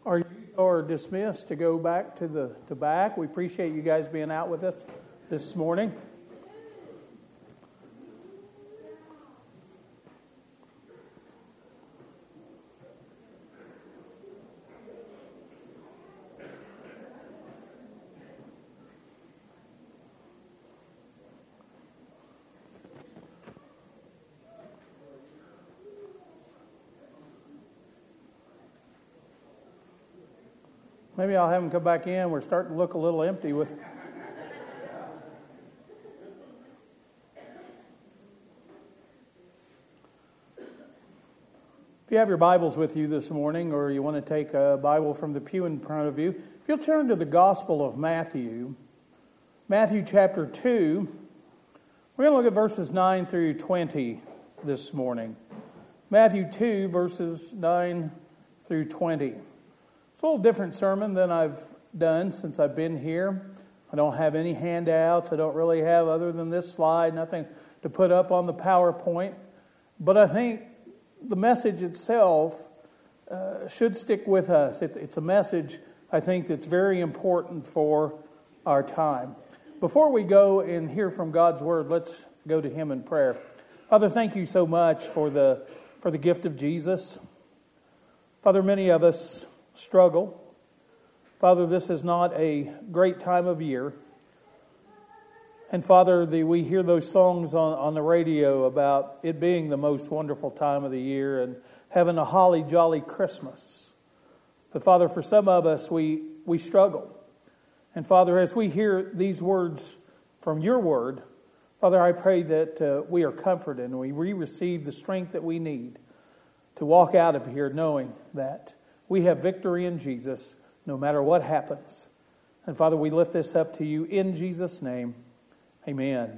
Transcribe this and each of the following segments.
You are dismissed to go back to the back. We appreciate you guys being out with us this morning. Maybe I'll have them come back in. We're starting to look a little empty with... If you have your Bibles with you this morning, or you want to take a Bible from the pew in front of you, if you'll turn to the Gospel of Matthew, Matthew chapter 2, we're going to look at verses 9 through 20 this morning. Matthew 2, verses 9 through 20. It's a little different sermon than I've done since I've been here. I don't have any handouts. I don't really have, other than this slide, nothing to put up on the PowerPoint. But I think the message itself should stick with us. It's a message, I think, that's very important for our time. Before we go and hear from God's Word, let's go to Him in prayer. Father, thank you so much for the gift of Jesus. Father, many of us struggle. Father, this is not a great time of year. And Father, we hear those songs on the radio about it being the most wonderful time of the year and having a holly jolly Christmas. But Father, for some of us, we struggle. And Father, as we hear these words from your word, Father, I pray that we are comforted and we receive the strength that we need to walk out of here knowing that we have victory in Jesus no matter what happens. And Father, we lift this up to you in Jesus' name. Amen.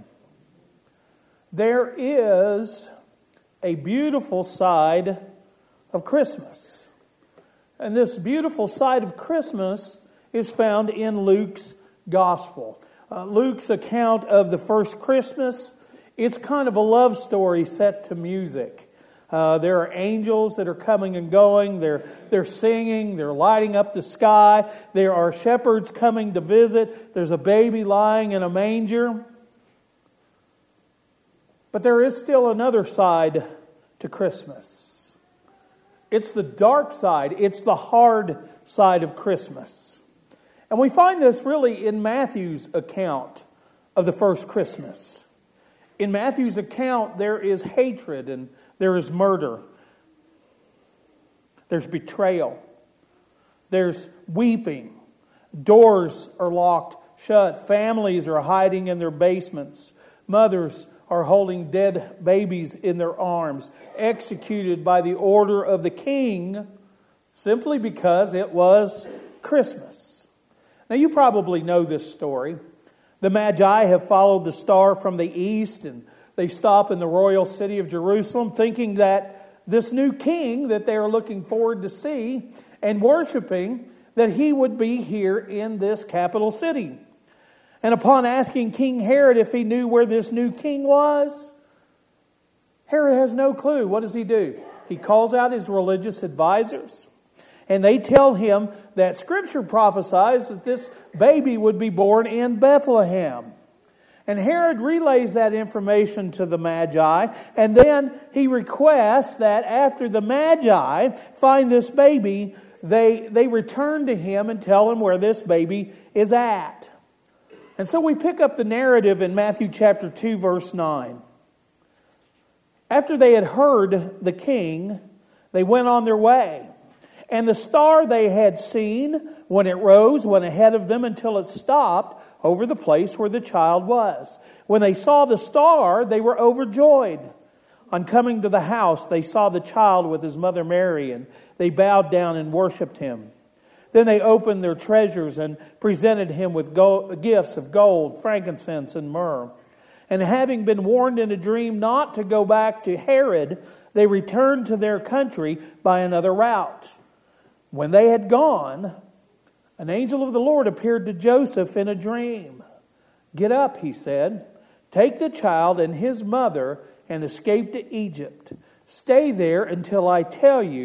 There is a beautiful side of Christmas. And this beautiful side of Christmas is found in Luke's gospel. Luke's account of the first Christmas, it's kind of a love story set to music. There are angels that are coming and going. They're singing. They're lighting up the sky. There are shepherds coming to visit. There's a baby lying in a manger. But there is still another side to Christmas. It's the dark side. It's the hard side of Christmas. And we find this really in Matthew's account of the first Christmas. In Matthew's account, there is hatred and there is murder. There's betrayal. There's weeping. Doors are locked shut. Families are hiding in their basements. Mothers are holding dead babies in their arms, executed by the order of the king, simply because it was Christmas. Now, you probably know this story. The Magi have followed the star from the east, and they stop in the royal city of Jerusalem thinking that this new king that they are looking forward to see and worshiping, that he would be here in this capital city. And upon asking King Herod if he knew where this new king was, Herod has no clue. What does he do? He calls out his religious advisors, and they tell him that Scripture prophesies that this baby would be born in Bethlehem. And Herod relays that information to the Magi, and then he requests that after the Magi find this baby, they return to him and tell him where this baby is at. And so we pick up the narrative in Matthew chapter 2, verse 9. After they had heard the king, they went on their way. And the star they had seen, when it rose, went ahead of them until it stopped over the place where the child was. When they saw the star, they were overjoyed. On coming to the house, they saw the child with his mother Mary, and they bowed down and worshipped him. Then they opened their treasures and presented him with gifts of gold, frankincense, and myrrh. And having been warned in a dream not to go back to Herod, they returned to their country by another route. When they had gone, an angel of the Lord appeared to Joseph in a dream. "Get up," he said. "Take the child and his mother and escape to Egypt. Stay there until I tell you,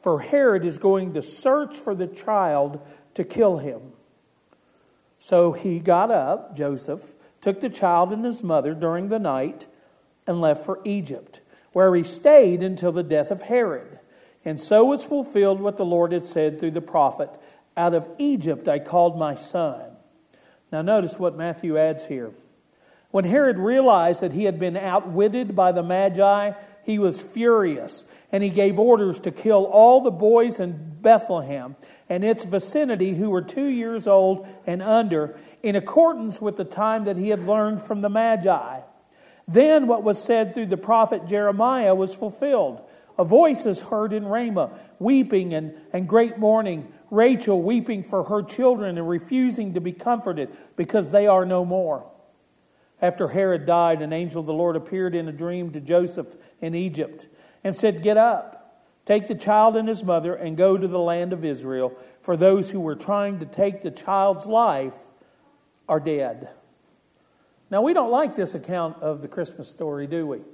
for Herod is going to search for the child to kill him. So he got up, Joseph, took the child and his mother during the night, and left for Egypt, where he stayed until the death of Herod. And so was fulfilled what the Lord had said through the prophet, "Out of Egypt I called my son." Now notice what Matthew adds here. When Herod realized that he had been outwitted by the Magi, he was furious, and he gave orders to kill all the boys in Bethlehem and its vicinity who were 2 years old and under, in accordance with the time that he had learned from the Magi. Then what was said through the prophet Jeremiah was fulfilled. A voice is heard in Ramah, weeping and great mourning, Rachel weeping for her children and refusing to be comforted because they are no more. After Herod died, an angel of the Lord appeared in a dream to Joseph in Egypt and said, "Get up, take the child and his mother and go to the land of Israel, for those who were trying to take the child's life are dead." Now, we don't like this account of the Christmas story, do we?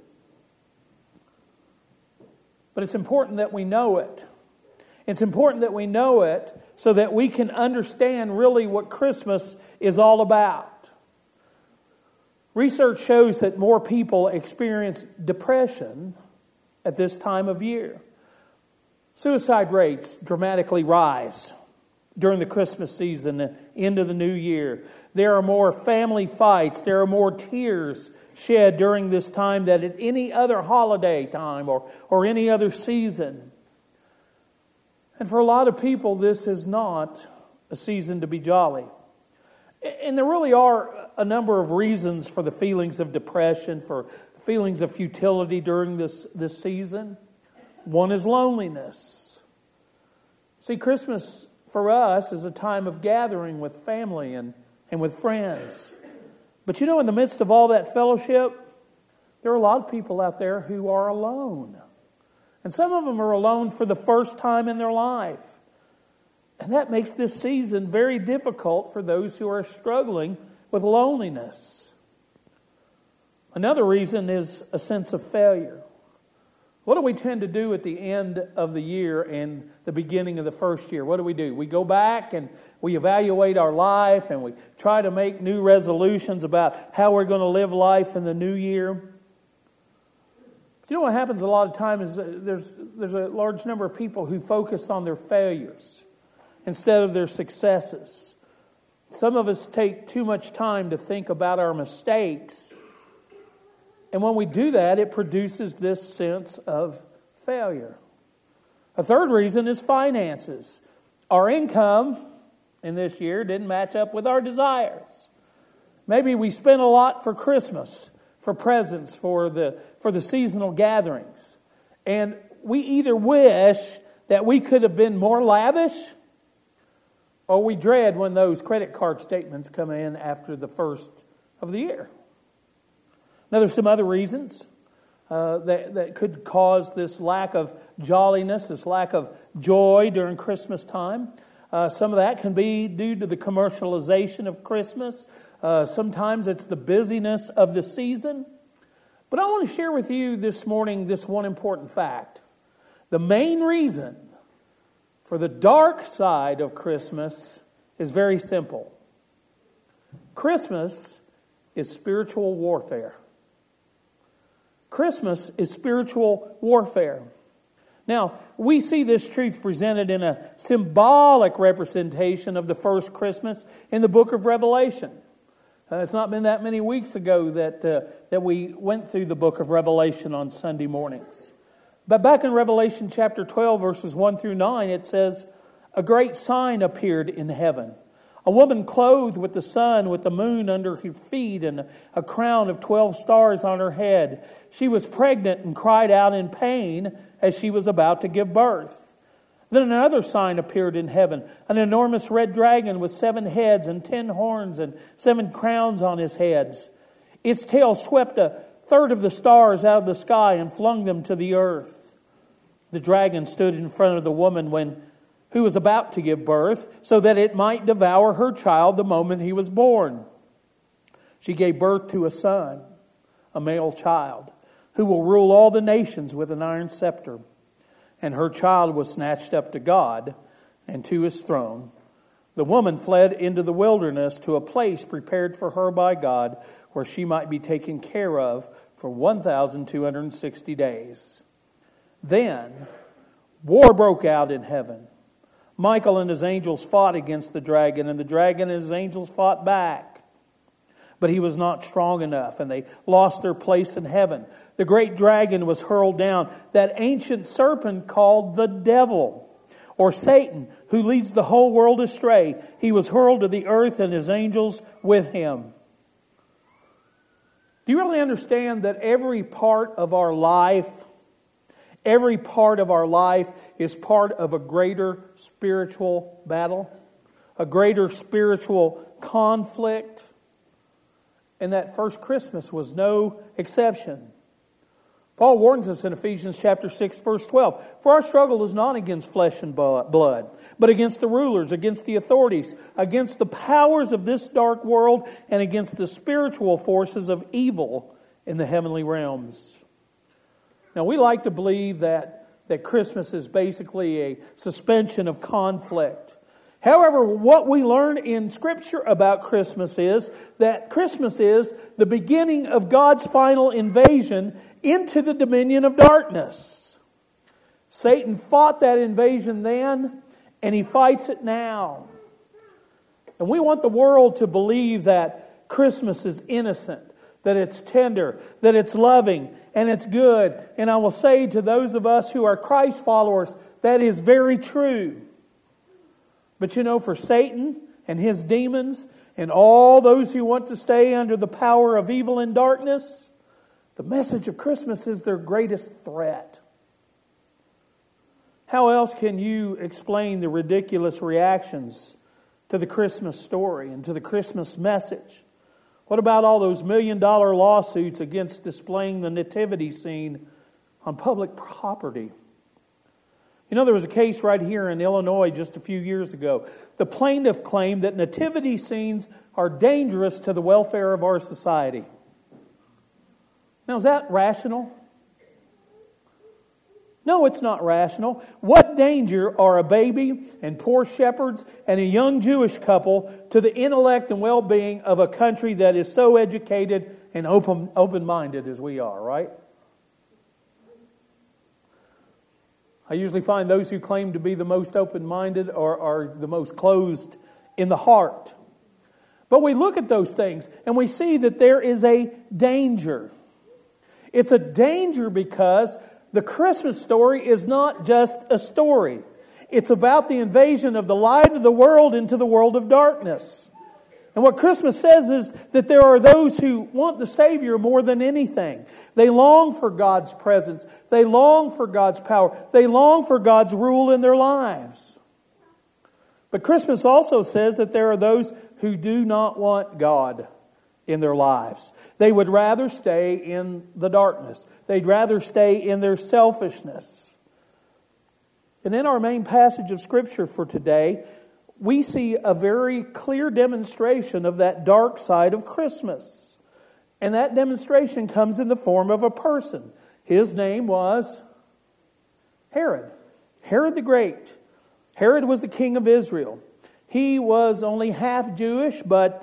But it's important that we know it. It's important that we know it so that we can understand really what Christmas is all about. Research shows that more people experience depression at this time of year. Suicide rates dramatically rise during the Christmas season and into the new year. There are more family fights. There are more tears shed during this time than at any other holiday time or any other season. And for a lot of people, this is not a season to be jolly. And there really are a number of reasons for the feelings of depression, for feelings of futility during this season. One is loneliness. See, Christmas for us is a time of gathering with family and with friends. But in the midst of all that fellowship, there are a lot of people out there who are alone. And some of them are alone for the first time in their life. And that makes this season very difficult for those who are struggling with loneliness. Another reason is a sense of failure. What do we tend to do at the end of the year and the beginning of the first year? What do? We go back and we evaluate our life and we try to make new resolutions about how we're going to live life in the new year. But what happens a lot of times is there's a large number of people who focus on their failures instead of their successes. Some of us take too much time to think about our mistakes. And when we do that, it produces this sense of failure. A third reason is finances. Our income in this year didn't match up with our desires. Maybe we spent a lot for Christmas, for presents, for the seasonal gatherings. And we either wish that we could have been more lavish, or we dread when those credit card statements come in after the first of the year. Now, there's some other reasons that could cause this lack of jolliness, this lack of joy during Christmas time. Some of that can be due to the commercialization of Christmas. Sometimes it's the busyness of the season. But I want to share with you this morning this one important fact. The main reason for the dark side of Christmas is very simple. Christmas is spiritual warfare. Christmas is spiritual warfare. Now, we see this truth presented in a symbolic representation of the first Christmas in the book of Revelation. It's not been that many weeks ago that we went through the book of Revelation on Sunday mornings. But back in Revelation chapter 12, verses 1 through 9, it says, "A great sign appeared in heaven. A woman clothed with the sun, with the moon under her feet, and a crown of 12 stars on her head. She was pregnant and cried out in pain as she was about to give birth. Then another sign appeared in heaven, an enormous red dragon with 7 heads and 10 horns and 7 crowns on his heads. Its tail swept a third of the stars out of the sky and flung them to the earth. The dragon stood in front of the woman who was about to give birth, so that it might devour her child the moment he was born. She gave birth to a son, a male child, who will rule all the nations with an iron scepter. and her child was snatched up to God and to his throne. The woman fled into the wilderness to a place prepared for her by God, where she might be taken care of for 1,260 days. Then war broke out in heaven. Michael and his angels fought against the dragon, and the dragon and his angels fought back. But he was not strong enough, and they lost their place in heaven. The great dragon was hurled down, that ancient serpent called the devil, or Satan, who leads the whole world astray. He was hurled to the earth, and his angels with him. Do you really understand that every part of our life is part of a greater spiritual battle, a greater spiritual conflict? And that first Christmas was no exception. Paul warns us in Ephesians chapter 6, verse 12, "For our struggle is not against flesh and blood, but against the rulers, against the authorities, against the powers of this dark world, and against the spiritual forces of evil in the heavenly realms." Now, we like to believe that Christmas is basically a suspension of conflict. However, what we learn in Scripture about Christmas is that Christmas is the beginning of God's final invasion into the dominion of darkness. Satan fought that invasion then, and he fights it now. And we want the world to believe that Christmas is innocent, that it's tender, that it's loving, and it's good. And I will say to those of us who are Christ followers, that is very true. But you know, for Satan and his demons and all those who want to stay under the power of evil and darkness, the message of Christmas is their greatest threat. How else can you explain the ridiculous reactions to the Christmas story and to the Christmas message? What about all those $1 million lawsuits against displaying the nativity scene on public property? You know, there was a case right here in Illinois just a few years ago. The plaintiff claimed that nativity scenes are dangerous to the welfare of our society. Now, is that rational? No, it's not rational. What danger are a baby and poor shepherds and a young Jewish couple to the intellect and well-being of a country that is so educated and open-minded as we are, right? I usually find those who claim to be the most open-minded are the most closed in the heart. But we look at those things and we see that there is a danger. It's a danger because the Christmas story is not just a story. It's about the invasion of the light of the world into the world of darkness. And what Christmas says is that there are those who want the Savior more than anything. They long for God's presence. They long for God's power. They long for God's rule in their lives. But Christmas also says that there are those who do not want God in their lives. They would rather stay in the darkness. They'd rather stay in their selfishness. And in our main passage of Scripture for today, we see a very clear demonstration of that dark side of Christmas. And that demonstration comes in the form of a person. His name was Herod. Herod the Great. Herod was the king of Israel. He was only half Jewish, but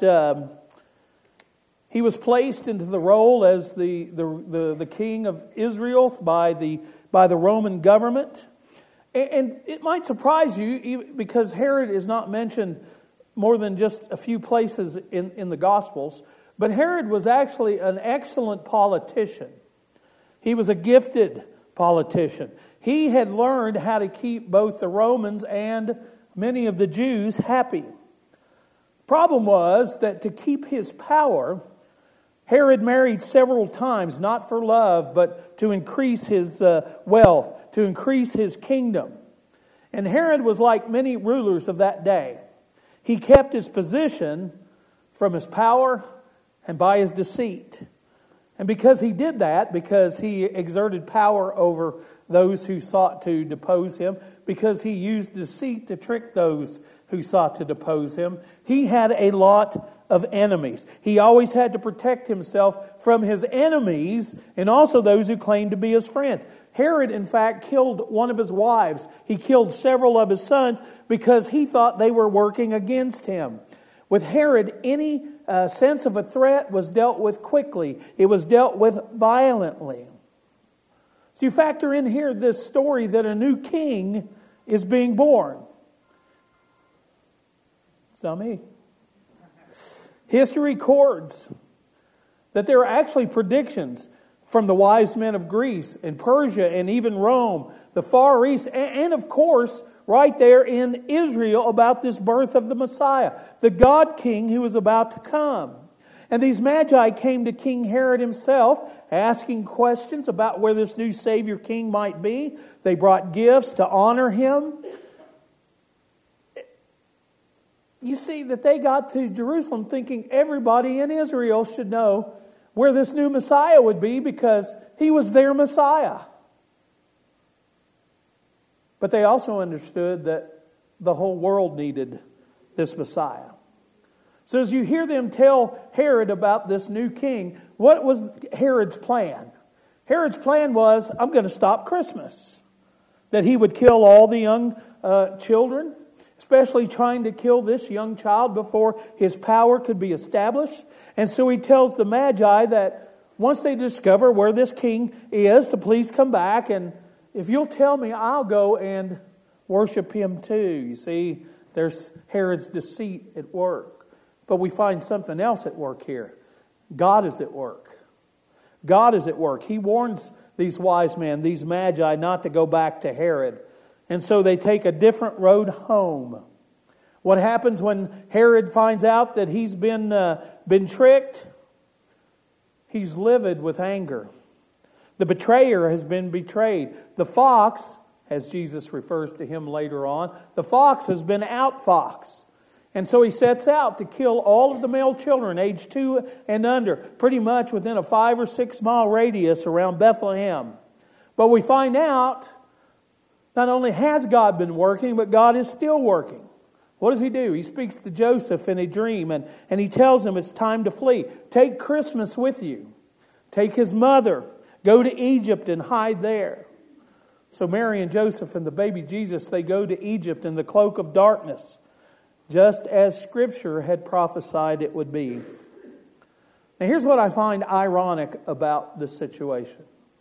he was placed into the role as the king of Israel by the Roman government. And it might surprise you because Herod is not mentioned more than just a few places in the Gospels. But Herod was actually an excellent politician. He was a gifted politician. He had learned how to keep both the Romans and many of the Jews happy. Problem was that to keep his power, Herod married several times, not for love, but to increase his wealth, to increase his kingdom. And Herod was like many rulers of that day. He kept his position from his power and by his deceit. And because he did that, because he exerted power over those who sought to depose him, because he used deceit to trick those who sought to depose him, he had a lot of enemies. He always had to protect himself from his enemies and also those who claimed to be his friends. Herod, in fact, killed one of his wives. He killed several of his sons because he thought they were working against him. With Herod, any sense of a threat was dealt with quickly. It was dealt with violently. So you factor in here this story that a new king is being born. It's not me. History records that there are actually predictions from the wise men of Greece and Persia and even Rome, the Far East, and of course, right there in Israel about this birth of the Messiah, the God King who was about to come. And these magi came to King Herod himself, asking questions about where this new Savior King might be. They brought gifts to honor him. You see that they got to Jerusalem thinking everybody in Israel should know where this new Messiah would be because he was their Messiah. But they also understood that the whole world needed this Messiah. So as you hear them tell Herod about this new king, what was Herod's plan? Herod's plan was, I'm going to stop Christmas. That he would kill all the young children, especially trying to kill this young child before his power could be established. And so he tells the Magi that once they discover where this king is, to please come back, and if you'll tell me, I'll go and worship him too. You see, there's Herod's deceit at work. But we find something else at work here. God is at work. God is at work. He warns these wise men, these Magi, not to go back to Herod. And so they take a different road home. What happens when Herod finds out that he's been tricked? He's livid with anger. The betrayer has been betrayed. The fox, as Jesus refers to him later on, the fox has been outfoxed. And so he sets out to kill all of the male children aged 2 and under, pretty much within a 5 or 6 mile radius around Bethlehem. But we find out not only has God been working, but God is still working. What does he do? He speaks to Joseph in a dream and he tells him it's time to flee. Take Christmas with you. Take his mother. Go to Egypt and hide there. So Mary and Joseph and the baby Jesus, they go to Egypt in the cloak of darkness, just as Scripture had prophesied it would be. Now here's what I find ironic about this situation.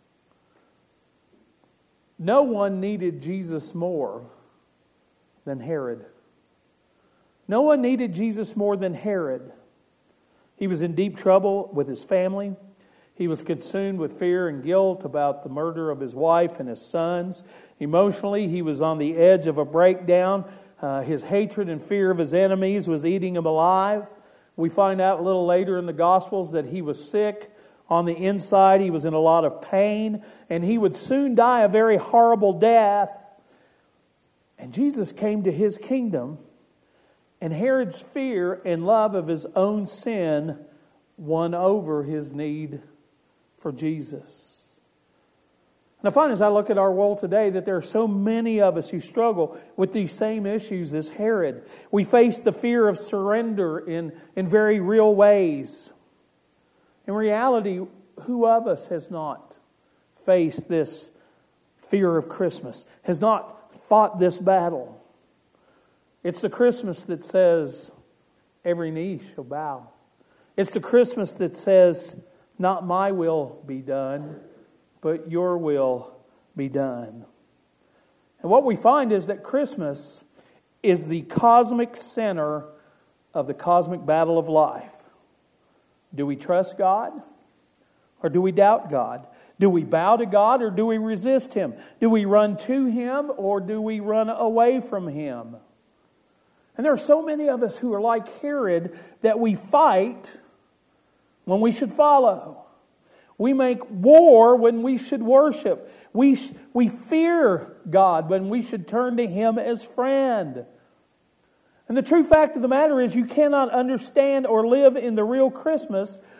No one needed Jesus more than Herod. No one needed Jesus more than Herod. He was in deep trouble with his family. He was consumed with fear and guilt about the murder of his wife and his sons. Emotionally, he was on the edge of a breakdown. His hatred and fear of his enemies was eating him alive. We find out a little later in the Gospels that he was sick on the inside. He was in a lot of pain, and he would soon die a very horrible death. And Jesus came to his kingdom, and Herod's fear and love of his own sin won over his need for Jesus. And I find as I look at our world today that there are so many of us who struggle with these same issues as Herod. We face the fear of surrender in very real ways. In reality, who of us has not faced this fear of Christmas, has not fought this battle? It's the Christmas that says, every knee shall bow. It's the Christmas that says, not my will be done, but your will be done. And what we find is that Christmas is the cosmic center of the cosmic battle of life. Do we trust God or do we doubt God? Do we bow to God or do we resist Him? Do we run to Him or do we run away from Him? And there are so many of us who are like Herod that we fight when we should follow. We make war when we should worship. We fear God when we should turn to Him as friend. And the true fact of the matter is you cannot understand or live in the real Christmas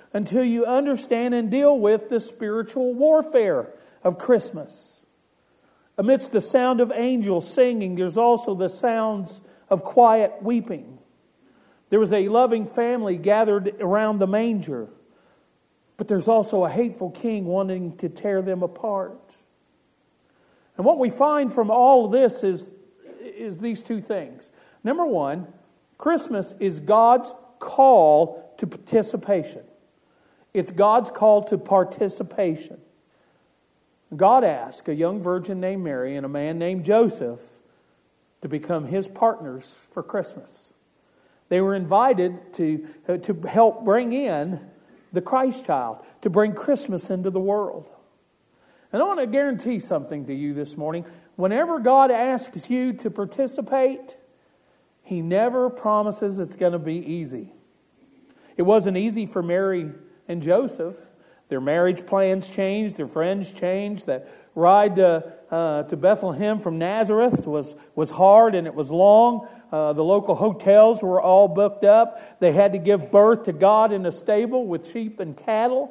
until you understand and deal with the spiritual warfare of Christmas. Amidst the sound of angels singing, there's also the sounds of quiet weeping. There was a loving family gathered around the manger, but there's also a hateful king wanting to tear them apart. And what we find from all of this is these two things. Number one, Christmas is God's call to participation. It's God's call to participation. God asked a young virgin named Mary and a man named Joseph to become his partners for Christmas. They were invited to help bring in the Christ child, to bring Christmas into the world. And I want to guarantee something to you this morning. Whenever God asks you to participate, He never promises it's going to be easy. It wasn't easy for Mary and Joseph. Their marriage plans changed. Their friends changed. That ride to Bethlehem from Nazareth was hard and it was long. The local hotels were all booked up. They had to give birth to God in a stable with sheep and cattle.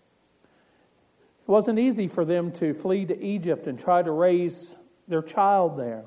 It wasn't easy for them to flee to Egypt and try to raise their child there.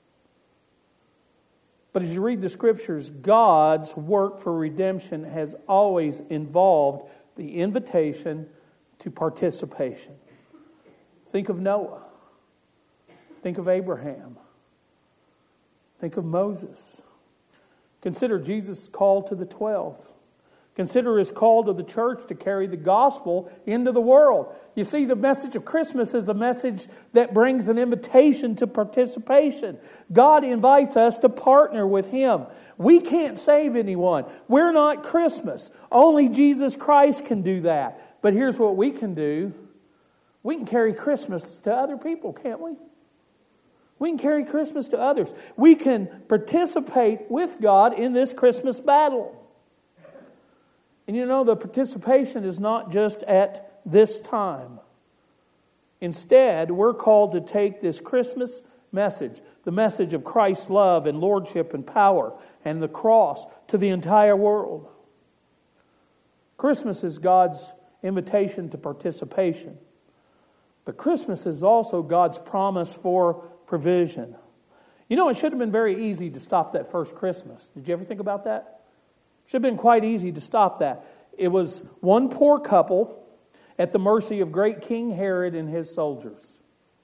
But as you read the Scriptures, God's work for redemption has always involved the invitation to participation. Think of Noah. Think of Abraham. Think of Moses. Consider Jesus' call to the 12. Consider His call to the church to carry the gospel into the world. You see, the message of Christmas is a message that brings an invitation to participation. God invites us to partner with Him. We can't save anyone. We're not Christmas. Only Jesus Christ can do that. But here's what we can do. We can carry Christmas to other people, can't we? We can carry Christmas to others. We can participate with God in this Christmas battle. And you know, the participation is not just at this time. Instead, we're called to take this Christmas message, the message of Christ's love and lordship and power and the cross, to the entire world. Christmas is God's invitation to participation. But Christmas is also God's promise for provision. You know, it should have been very easy to stop that first Christmas. Did you ever think about that? Should have been quite easy to stop that. It was one poor couple at the mercy of great King Herod and his soldiers.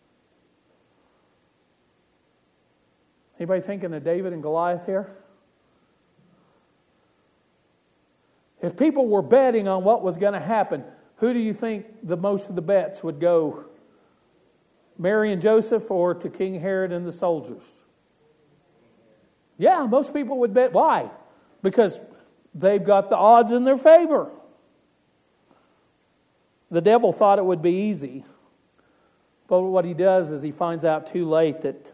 Anybody thinking of David and Goliath here? If people were betting on what was going to happen, who do you think most of the bets would go? Mary and Joseph or to King Herod and the soldiers? Yeah, most people would bet. Why? Because they've got the odds in their favor. The devil thought it would be easy. But what he does is he finds out too late that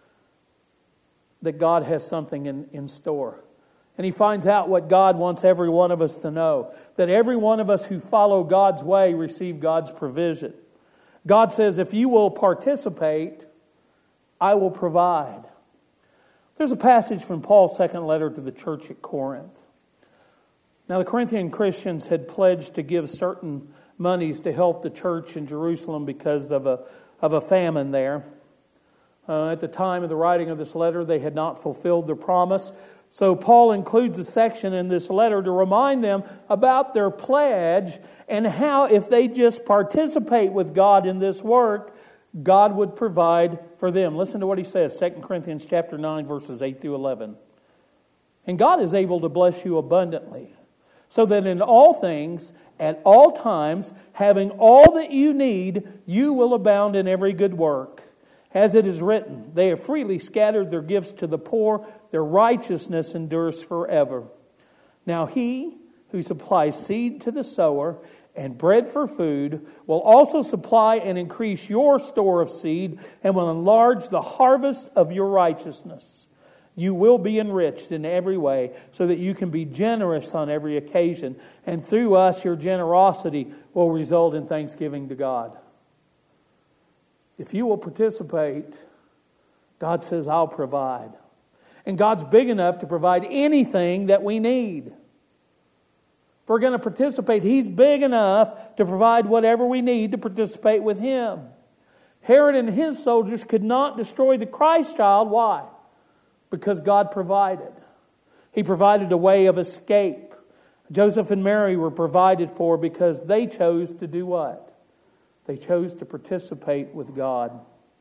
God has something in store. And he finds out what God wants every one of us to know. That every one of us who follow God's way receive God's provision. God says, if you will participate, I will provide. There's a passage from Paul's second letter to the church at Corinth. Now, the Corinthian Christians had pledged to give certain monies to help the church in Jerusalem because of a famine there. At the time of the writing of this letter, they had not fulfilled their promise. So Paul includes a section in this letter to remind them about their pledge and how if they just participate with God in this work, God would provide for them. Listen to what he says, 2 Corinthians chapter 9, verses 8 through 11. And God is able to bless you abundantly, so that in all things, at all times, having all that you need, you will abound in every good work. As it is written, they have freely scattered their gifts to the poor, their righteousness endures forever. Now he who supplies seed to the sower and bread for food will also supply and increase your store of seed and will enlarge the harvest of your righteousness. You will be enriched in every way so that you can be generous on every occasion. And through us, your generosity will result in thanksgiving to God. If you will participate, God says, I'll provide. And God's big enough to provide anything that we need. we're going to participate, He's big enough to provide whatever we need to participate with Him. Herod and his soldiers could not destroy the Christ child. Why? Because God provided. He provided a way of escape. Joseph and Mary were provided for because they chose to do what? They chose to participate with God.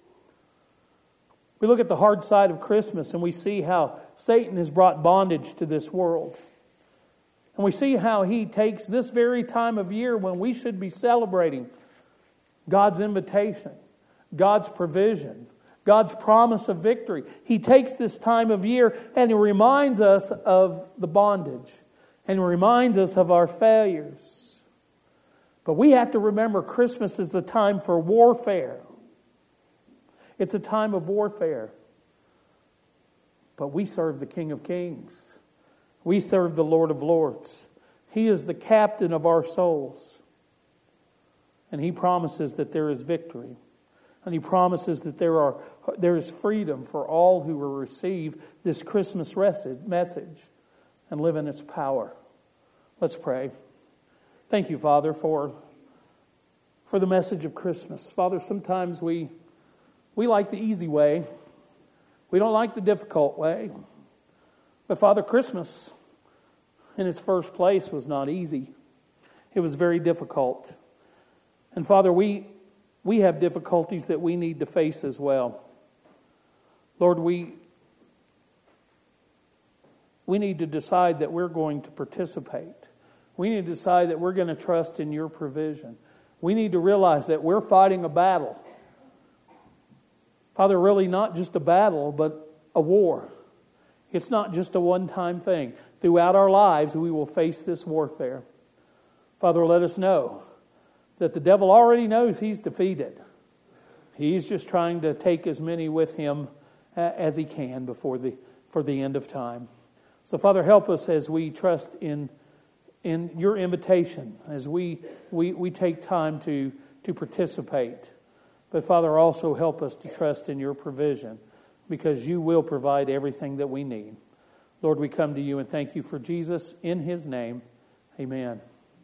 We look at the hard side of Christmas and we see how Satan has brought bondage to this world. And we see how he takes this very time of year when we should be celebrating God's invitation, God's provision, God's promise of victory. He takes this time of year and He reminds us of the bondage and reminds us of our failures. But we have to remember Christmas is a time for warfare. It's a time of warfare. But we serve the King of Kings. We serve the Lord of Lords. He is the captain of our souls. And He promises that there is victory. And He promises that there is freedom for all who will receive this Christmas message and live in its power. Let's pray. Thank you, Father, for the message of Christmas. Father, sometimes we like the easy way. We don't like the difficult way. But Father, Christmas in its first place was not easy. It was very difficult. And Father, we have difficulties that we need to face as well. Lord, we need to decide that we're going to participate. We need to decide that we're going to trust in Your provision. We need to realize that we're fighting a battle. Father, really not just a battle, but a war. It's not just a one-time thing. Throughout our lives, we will face this warfare. Father, let us know that the devil already knows he's defeated. He's just trying to take as many with him as he can for the end of time. So, Father, help us as we trust in Your invitation, as we take time to participate. But, Father, also help us to trust in Your provision, because You will provide everything that we need. Lord, we come to You and thank You for Jesus. In His name, amen.